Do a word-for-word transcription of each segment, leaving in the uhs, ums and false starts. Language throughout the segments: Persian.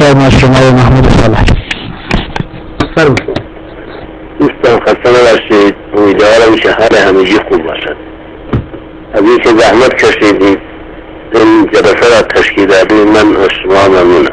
بفرمایید از شما محمود صالح. بفرمایید. دوستان خسته نباشید. امیدوارم که حال همگی خوب باشد. از اینکه زحمت کشیدید این جلسه را تشکیل دادید من از شما ممنونم.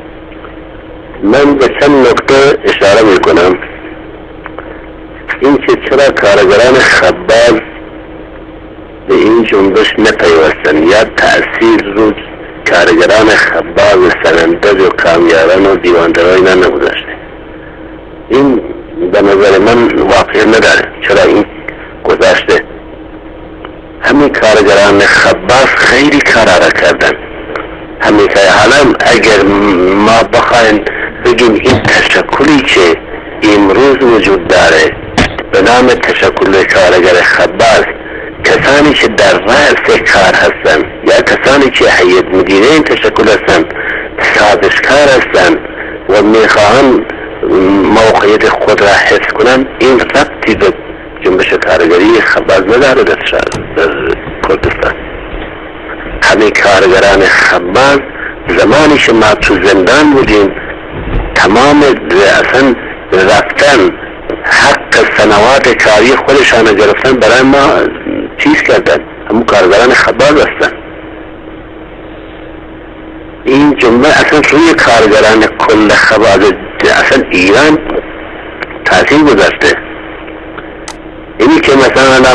من به چند نکته اشاره میکنم. این که چرا کارگران خباز به این جنبش نپیوستن یا تأثیر رو کارگران خباز سرندج و کامیاران و دیواندرای اینا نگذاشته. این به نظر من واقع نداره. چرا این گذاشته؟ همین کارگران خباز خیلی کارا کردن. همین که حالا اگر ما بخوایم بگیم این تشکلی که امروز وجود داره به نام تشکل کارگر خباز، کسانی که در رأس کار هستن یا کسانی که هیئت مدیره این تشکل هستن سازشکار هستن و میخواهن موقعیت خود را حفظ کنن، این ربطی به جنبش کارگری خباز نداره در کردستان. همه کارگران خباز زمانی که ما تو زندان بودیم تمام اصلا رفتن حق سنوات کاری خودشان گرفتن برای ما چیز کردن. همون کارگران خباز هستن. این جمله اصلا روی کارگران کل خباز اصلا ایران تاثیر گذاشته. اینی که مثلا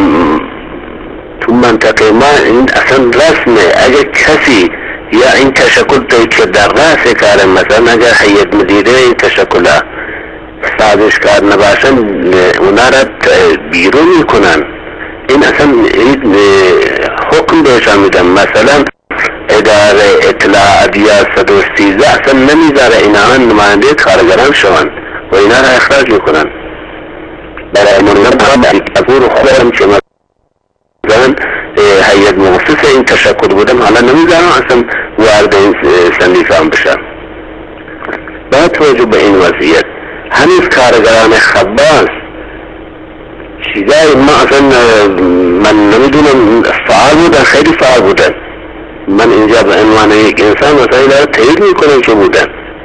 تو منطقه ما این اصلا رسمه اگر کسی یا این تشکل که در رأس کار مثلا اگر هیئت مدیره این تشکل سازشکار نباشن اونا را بیرون میکنن. این اصلا این حکم بهشان میدن. مثلا اداره اطلاعات یا صد و سیزده اصلا نمیذاره اینا نماینده کارگران شوند و اینا را اخراج میکنن. برای منظر کفور خودم که مثلا هیئت مخصوص این تشکل بودم حالا نمیذارم اصلا وارد این سندیکان بشن. با توجه به این وضعیت هنوز کارگران خباز چیزای ما اصلا من نمیدونم فعال بودن، خیلی فعال بودن. من اینجا به عنوان یک انسان مثلا داره تایید میکنم که بودن.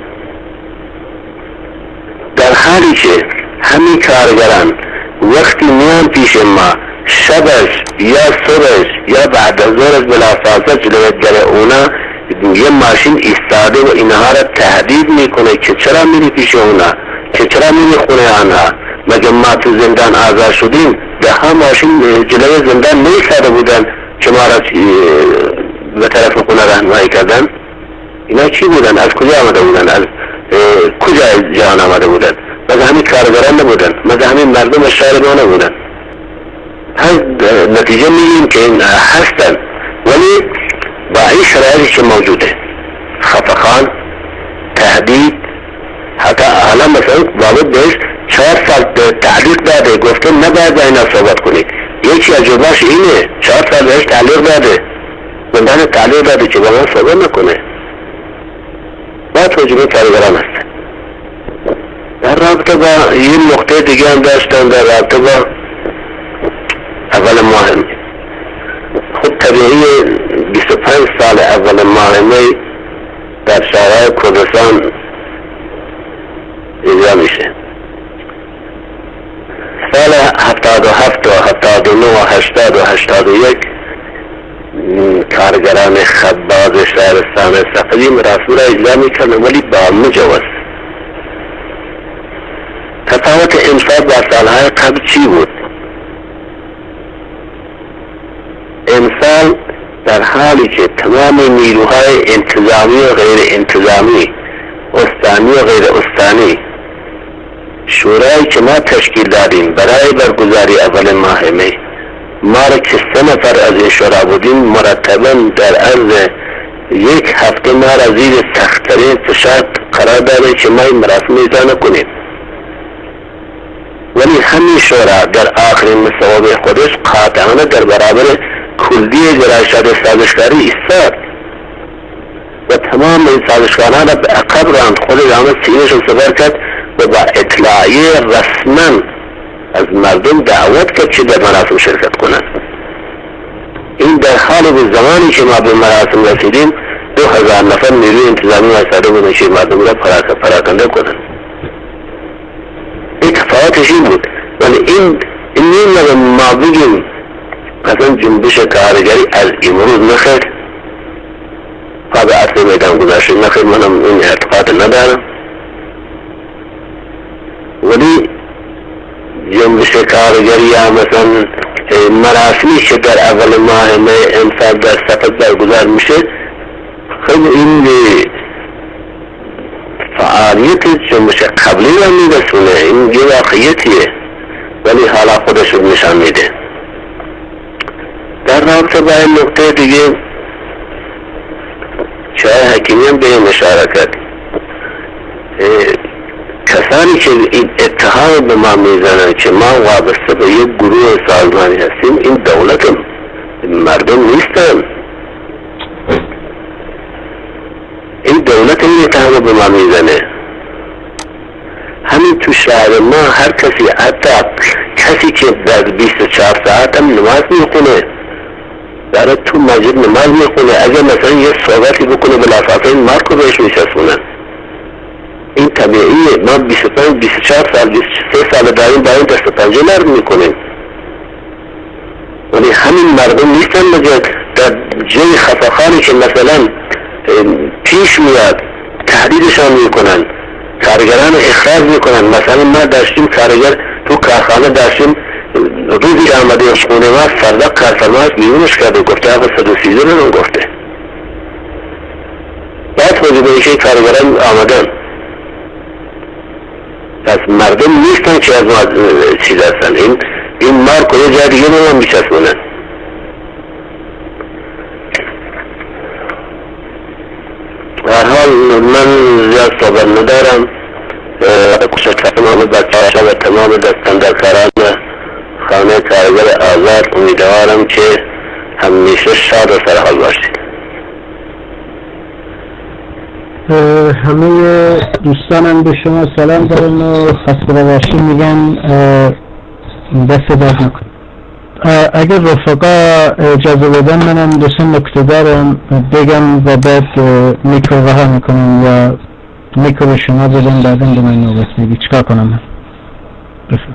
در حالی که همین کارگران وقتی میان پیش ما شبش یا صبحش یا بعد از ظهرش بلافاصله جلوی در اونا یه ماشین ایستاده و اینها را تهدید میکنه که چرا میری پیش اونا، که چرا میری خونه آنها. مگه ما تو زندان آزاد شدیم ده ها ماشین جلوی زندان نیستاده بودن که ما را به طرف خونه راهنمایی کردن؟ اینا چی بودن؟ از کجا آمده بودن؟ از کجا جهان آمده بودن؟ مگه همین کارگران نبودن؟ مگه همین مردم شهر ما نبودن؟ پس نتیجه میگیم که این هستن، ولی با این شرایطی که موجوده، خفقان، تهدید، حتی حالا مثلا بابت بهش چهار سال تعلیق داده، گفته نباید با اینا صحبت کنید. یکی عجوباش اینه، چهار سال بهش تعلیق داده، زندان تعلیق داده که با من صحبت نکنه. باید توجیه کارگران هستن. در رابطه با این نقطه دیگه هم داشتن، در رابطه با اول ماه می خود طبیعی بیست و پنج سال اول ماه می در شهرهای کردستان اجرا میشه. سال هفتاد و هفت و هفتاد و نه و هشتاد و هشتاد و یک کارگران خباز شهرستان صفوی مراسم را اجرا میکنن ولی با مجوز. تفاوت امسال با سالهای قبل چی بود؟ امسال در حالی که تمام نیروهای انتظامی و غیر انتظامی، استانی و غیر استانی، شورایی که ما تشکیل دادیم برای برگزاری اول ماه می، ما را که سه نفر از این شورا بودیم مرتبا در عرض یک هفته ما را زیر سخت‌ترین فشار قرار داده که ما این مراسم اجرا نکنیم. ولی همین شورا در آخرین مصوبه خودش قاطعانه در برابر کلی جرایشات سازشکاری ایستاد و تمام این سازشکاران را به عقب راند. خود جامعه سینه‌شون سپر کرد و با اطلاعیه رسما از مردم دعوت کرد که در مراسم شرکت کنند. این در حال به زمانی که ما به مراسم رسیدیم دو هزار نفر نیروی انتظامی واسطه بودن که مردم را پراکنده کنن. این تفاوتش این بود. ولی این این نمیگه ما بگیم مثلا جنبش کارگری از امروز نخیر پا به اصل میدان گذاشته نخیر، منم این اعتقاد ندارم. ولی جنبش کارگری یا مثلا مراسمی که در اول ماه می امسال در سفر برگزار میشه، خیلی این فعالیت جنبش قبلی را میرسونه، این یه واقعیتیه ولی حالا خودش رو نشان میده. در رابطه با این نکته دیگه شاید حکیمی هم به این اشاره کرد، کسانی که این اتهام به ما میزنن که ما وابسته به یک گروه سازمانی هستیم، این دولت مردم نیستن. این دولت این اتهام به ما میزنه. همین تو شهر ما هر کسی، حتی کسی که در بیست و چهار ساعت هم نماز میخونه، در تو مسجد نماز میخونه، اگر مثلا یه صحبتی بکنه بلافاصله این مارکو بهش میچسبونن. این طبیعیه. ما بیست و پنج بیست و چهار سال بیست و سه سال داریم با این دست و پنجه نرم میکنیم، ولی همین مردم نیستن مجد در جای خفاخانی که مثلا پیش میاد تهدیدشان میکنن، کارگران اخراج میکنن. مثلا ما داشتیم کارگر تو کارخانه داشتیم، روزی آمده خونه ما فردا کارفرماش بیرونش کرده، گفته آقا صد و سیزده رو گفته. بعد خودی به ایشه کارگران آمدن. پس مردم نیستن که از ما چیز هستن. این این مارک و یه جای دیگه رو هم بیچسبونن. هر حال من زیاد صحبت ندارم. کشت تمام بچه و تمام دستندرکاران خانه کارگر آزاد امیدوارم که همیشه شاد و سرحال باشید. همه دوستانم به شما سلام دارن و خسته باشید میگن، دست درد نکن. اگر رفقا اجازه بدن منم دو سه نکته دارم بگم و بعد میکرو رها میکنم و میکرو شما بدن، بعدم به من نوبت میگی چیکار کنم. بفرم.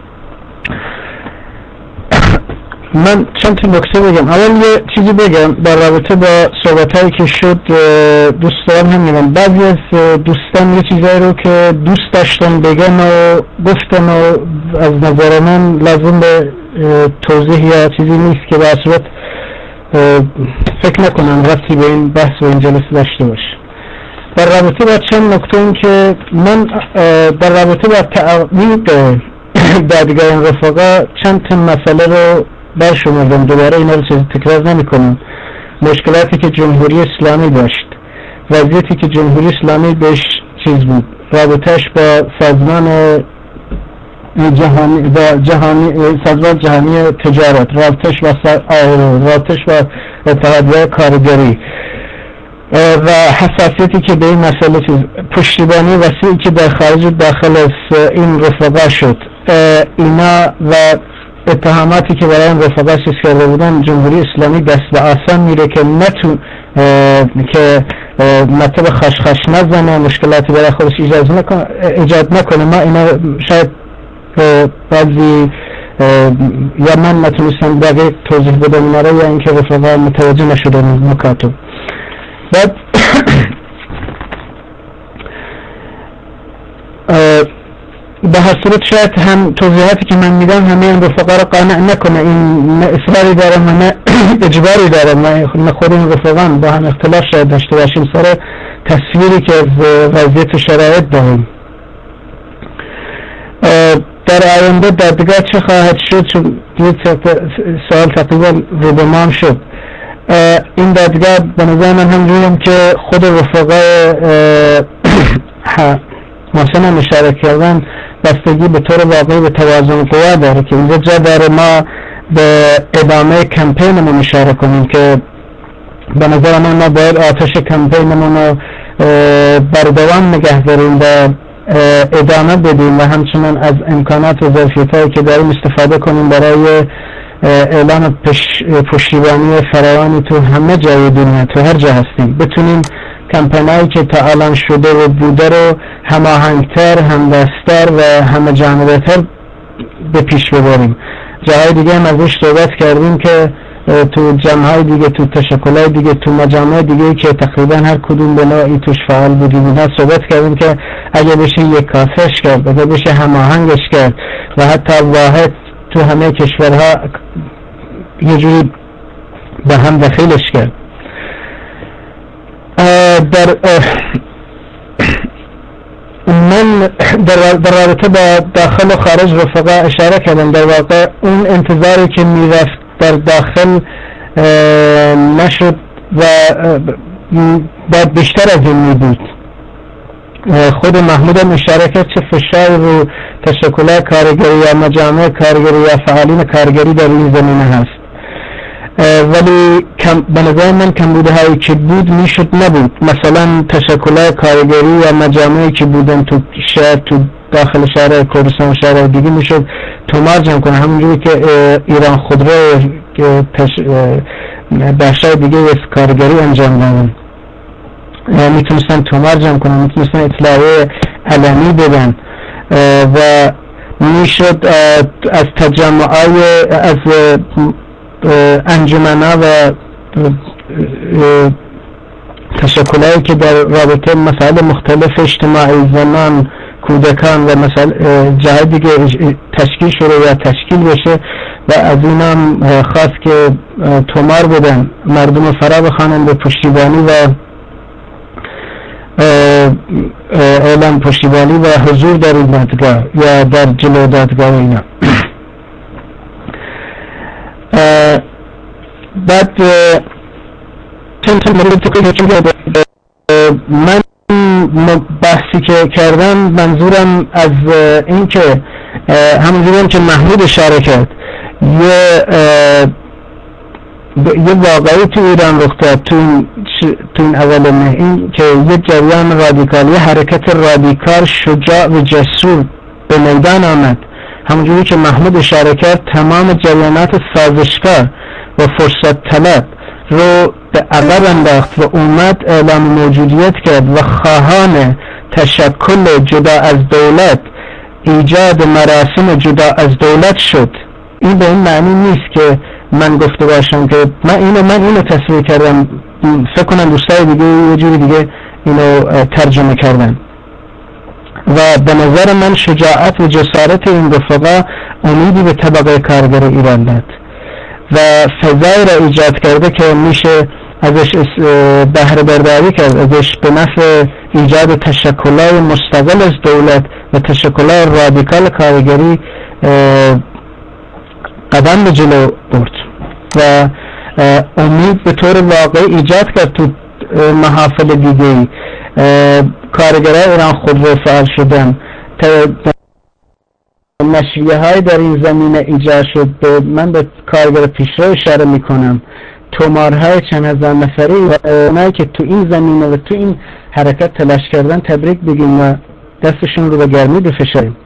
من چند تا نکته بگم. اول یه چیزی بگم در رابطه با صحبتایی که شد. دوست دارم هم میگم بعضی از دوستان یه چیزایی رو که دوست داشتن بگم و گفتن و از نظر من لازم به توضیح یا چیزی نیست که به صورت فکر نکنم رفتی به این بحث و این جلسه داشته باشه. در رابطه با چند نکته این که من در رابطه با تعقیب دادگاه این رفقا چند تا مسئله رو برشمردم، دوباره اینا رو تکرار نمی کنم. مشکلاتی که جمهوری اسلامی داشت، وضعیتی که جمهوری اسلامی بهش چیز بود، رابطهش با سازمان جهانی با جهانی سازمان جهانی تجارت، رابطهش با رابطهش با اتحادیه کارگری و حساسیتی که به این مسئله چیز، پشتیبانی وسیعی که در خارج داخل از این رفقا شد، اینا و اتهاماتی که برای این رفقا چیز کرده بودن، جمهوری اسلامی دست به آسان میره که نتون که مطلب خشخش نزنه، مشکلاتی برای خودش ایجاد نکنه ایجاد نکنه. ما اینا شاید بعضی یا من نتونستم دقیق توضیح بدم اینا رو، یا اینکه رفقا متوجه نشدن مکاتب. بعد به هر صورت شاید هم توضیحاتی که من میدم همه این رفقا رو قانع نکنه. این نه اصراری دارم و نه اجباری دارم، نه خود این رفقا با هم اختلاف شاید داشته باشیم سر تصویری که از وضعیت شرایط داریم. در آینده دادگاه چه خواهد شد؟ چون سوال تقریبا رو به ما هم شد. این دادگاه به نظر من هم رویم که خود رفقا محسن هم اشاره کردن بستگی به طور واقعی به توازن قوا داره که اینجا جا داره ما به ادامه کمپینمون اشاره کنیم که به نظر من ما باید آتش کمپینمون رو بردوام نگه داریم و ادامه بدیم و همچنان از امکانات و ظرفیت‌هایی که داریم استفاده کنیم برای اعلام پشتیبانی فراوانی تو همه جای دنیا، تو هر جا هستیم، بتونیم کمپینایی که تا الان شده و بوده رو هماهنگتر، همدستتر و همه جانبه‌تر به پیش ببریم. جاهای دیگه هم ازش صحبت کردیم که تو جمعهای دیگه، تو تشکلهای دیگه، تو مجامع دیگه که تقریبا هر کدوم به نوعی توش فعال بودیم، اینها صحبت کردیم که اگه بشه یک کاسش کرد، اگه بشه هماهنگش کرد و حتی واحد تو همه کشورها یه جوری به هم دخیلش کرد. در من در, در رابطه با داخل و خارج رفقا اشاره کردم. در واقع اون انتظاری که میرفت در داخل نشد و باید بیشتر از این می بود. خود محمود هم اشاره کرد چه فشار رو تشکلات کارگری یا مجامع کارگری یا فعالین کارگری در این زمینه هست، ولی به نظر من کمبوده هایی که بود میشد نبود. مثلا تشکلات کارگری یا مجامعی که بودن تو شهر، تو داخل شهر کردستان و شهر دیگه میشد تومار جمع کنه، همونجوری که ایران خودرو بخشای دیگه از کارگری انجام دادن، میتونستن تومار جمع کنن، میتونستن اطلاعیه علنی بدن و میشد از تجمعای از انجمنا و تشکلایی که در رابطه مسائل مختلف اجتماعی، زنان، کودکان و مسائل جای دیگه تشکیل شده یا تشکیل بشه و از این هم خواست که تومار بدن، مردم فرا بخوانن به پشتیبانی و اعلام پشتیبانی و حضور در این دادگاه یا در جلو دادگاه اینا. بعد چند تا مورد که من بحثی که کردم منظورم از این که همونجوری که محمود اشاره کرد یه یه واقعی تو ایران رخ داد تو این تو این اول مه، این که یه جریان رادیکال، یه حرکت رادیکال شجاع و جسور به میدان آمد. همونجوری که محمود اشاره کرد تمام جریانات سازشکار و فرصت طلب رو به عقب انداخت و اومد اعلام موجودیت کرد و خواهان تشکل جدا از دولت، ایجاد مراسم جدا از دولت شد. این به این معنی نیست که من گفته باشم که من اینو من اینو تصویر کردم، فکر کنم دوستای دیگه یه جوری دیگه اینو ترجمه کردن و به نظر من شجاعت و جسارت این رفقا امیدی به طبقه کارگر ایران داد و فضایی را ایجاد کرده که میشه ازش بهره برداری کرد، ازش به نفع ایجاد تشکل‌های مستقل از دولت و تشکل‌های رادیکال کارگری قدم به جلو برد و امید به طور واقعی ایجاد کرد تو محافل دیگه‌ای. کارگرای ایران خود رو فعال شدن، نشریه های در این زمینه ایجاد شد. من به کارگر پیشرو اشاره میکنم، تومارهای چند هزار نفری و اونایی که تو این زمینه و تو این حرکت تلاش کردن تبریک بگیم و دستشون رو به گرمی بفشاریم.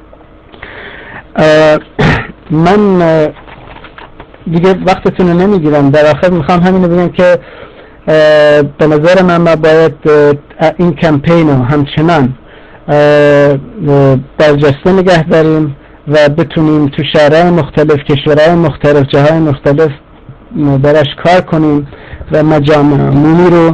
من دیگه وقتتون رو نمیگیرم، در آخر میخوام همینو بگم که به نظر من ما باید این کمپین رو همچنان برجسته نگه داریم و بتونیم تو شهرهای مختلف، کشورهای مختلف، جاهای مختلف براش کار کنیم و مجامع عمومی رو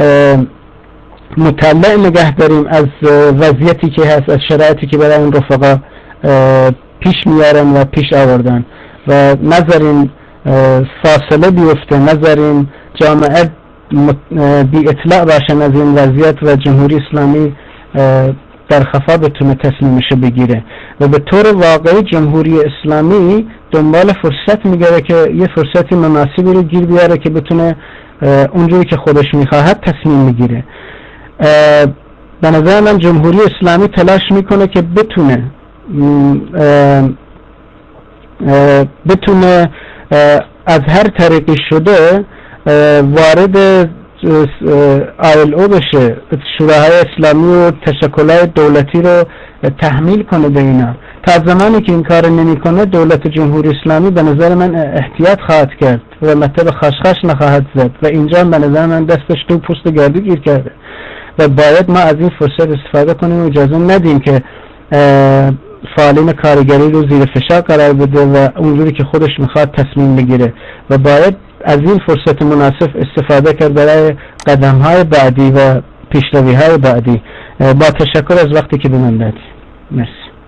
مطلع نگه داریم از وضعیتی که هست، از شرایطی که برای این رفقا پیش میارن و پیش آوردن و نذاریم فاصله بیفته، نذاریم جامعه بی اطلاع باشن از این وضعیت و جمهوری اسلامی در خفا بتونه تصمیمش بگیره و به طور واقعی جمهوری اسلامی دنبال فرصت میگره که یه فرصتی مناسبی رو گیر بیاره که بتونه اونجوری که خودش میخواهد تصمیم میگیره. به نظر من جمهوری اسلامی تلاش میکنه که بتونه بتونه از هر طریقی شده وارد آی ال او بشه، شوراهای اسلامی و تشکلات دولتی رو تحمیل کنه به اینا. تا زمانی که این کار نمی کنه دولت جمهوری اسلامی به نظر من احتیاط خواهد کرد و مطلب خشخش نخواهد زد و اینجا به نظر من دستش تو پوست گردو گیر کرده و باید ما از این فرصت استفاده کنیم و اجازه ندیم که فعالین کارگری رو زیر فشار قرار بده و اونجوری که خودش میخواد تصمیم بگیره و باید از این فرصت مناسب استفاده کرد برای قدم های بعدی و پیشروی های بعدی. با تشکر از وقتی که به من دادی. مرسی.